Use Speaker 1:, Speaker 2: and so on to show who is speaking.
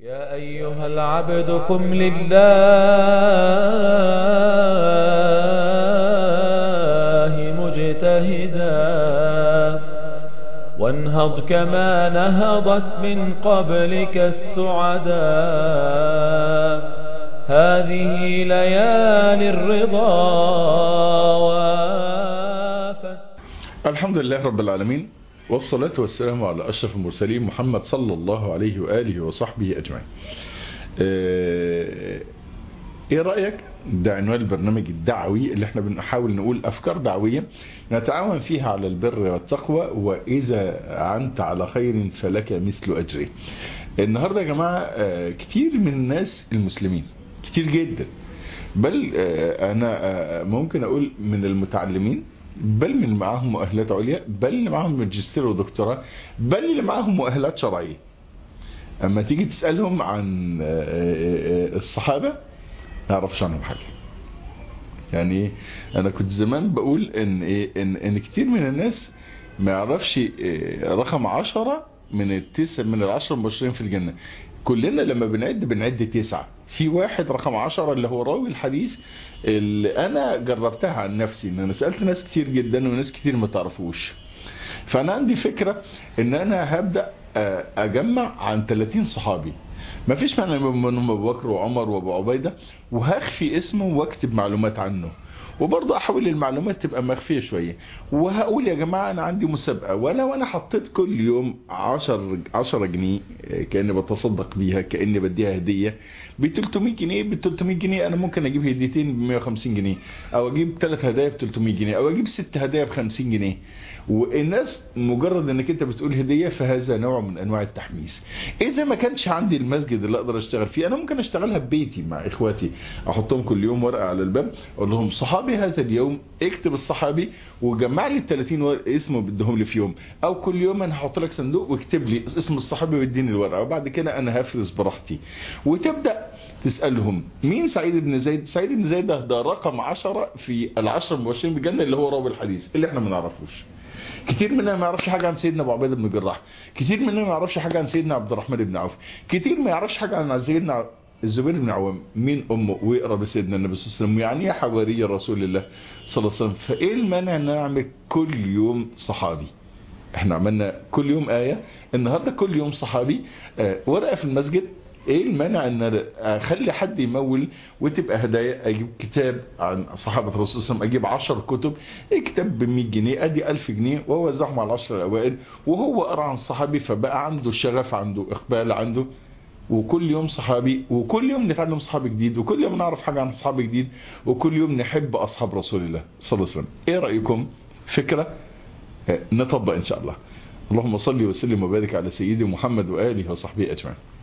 Speaker 1: يا أيها العبد قم لله مجتهدا وانهض كما نهضت من قبلك السعدا. هذه ليالي الرضا وافت.
Speaker 2: الحمد لله رب العالمين، والصلاة والسلام على أشرف المرسلين محمد صلى الله عليه وآله وصحبه أجمعين. ايه رأيك؟ ده عنوان البرنامج الدعوي اللي احنا بنحاول نقول أفكار دعوية نتعاون فيها على البر والتقوى، وإذا عنت على خير فلك مثل أجره. النهاردة يا جماعة كتير من الناس المسلمين، كتير جدا، بل أنا ممكن أقول من المتعلمين، بل من معاهم مؤهلات عليا، بل اللي معاهم ماجستير ودكتوراه، بل اللي معاهم مؤهلات شرعية، اما تيجي تسألهم عن الصحابة ما يعرفش عنهم حاجة. يعني انا كنت زمان بقول ان كتير من الناس ما يعرفش رقم 10 من العشر المبشرين في الجنة. كلنا لما بنعد 9، في واحد رقم 10 اللي هو راوي الحديث، اللي انا جربتها عن نفسي، ان انا سألت ناس كتير جدا وناس كتير ما تعرفوش. فانا عندي فكرة ان انا هبدأ اجمع عن 30 صحابي، ما فيش معنى منهم ابو بكر وعمر وابو عبيدة، وهخفي اسمه واكتب معلومات عنه، وبرضه احاول المعلومات تبقى مخفية شوية. وهقول يا جماعة انا عندي مسابقة، ولو انا حطيت كل يوم 10 جنيه كأني بتصدق بيها، كأني بديها هدية ب 300 جنيه، ب 300 جنيه انا ممكن اجيب هديتين ب 150 جنيه، او اجيب 3 هدايا ب 300 جنيه، او اجيب 6 هدايا ب 50 جنيه. والناس مجرد انك انت بتقول هدية فهذا نوع من انواع التحميس. اذا ما كانش عندي المسجد اللي اقدر اشتغل فيه، انا ممكن اشتغلها ببيتي مع اخواتي، احطهم كل يوم ورقة على الباب اقول لهم صحابي هذا اليوم، اكتب الصحابي وجمع لي ال 30 اسمه بدهم لي في يوم، او كل يوم انا هحط لك صندوق واكتب لي اسم الصحابي واديني الورقة، وبعد كده انا هفرز براحتي. وتبدأ تسألهم مين سعيد بن زيد؟ سعيد بن زيد ده رقم 10 في العشر المبشرين بالجنة، اللي هو راوي الحديث اللي احنا ما نعرفوش. كتير مننا ما يعرفش حاجة عن سيدنا ابو عبيدة بن الجراح، كتير مننا ما يعرفش حاجة عن سيدنا عبد الرحمن بن عوف، كتير ما يعرفش حاجة عن سيدنا الزبير بن عوام، مين امه، ويقرا بسيدنا النبي صلى الله عليه وسلم، يعني ايه حواري رسول الله صلى الله عليه وسلم. فايه المانع ان نعمل كل يوم صحابي؟ احنا عملنا كل يوم آية، النهاردة كل يوم صحابي، ورقة في المسجد. ايه المانع ان اخلي حد يمول وتبقى هدايا؟ اجيب كتاب عن صحابة الرسول صلى الله عليه وسلم، اجيب 10 كتب، كتاب ب 100 جنيه، ادي 1000 جنيه واوزعهم على 10 الاوائل، وهو قرا عن صحابي فبقى عنده شغف، عنده اقبال، عنده. وكل يوم صحابي، وكل يوم نتعلم صحابي جديد، وكل يوم نعرف حاجة عن صحابي جديد، وكل يوم نحب اصحاب رسول الله صلى الله عليه وسلم. ايه رأيكم؟ فكرة نطبق ان شاء الله. اللهم صل وسلم وبارك على سيدي محمد وآله وصحبه أجمعين.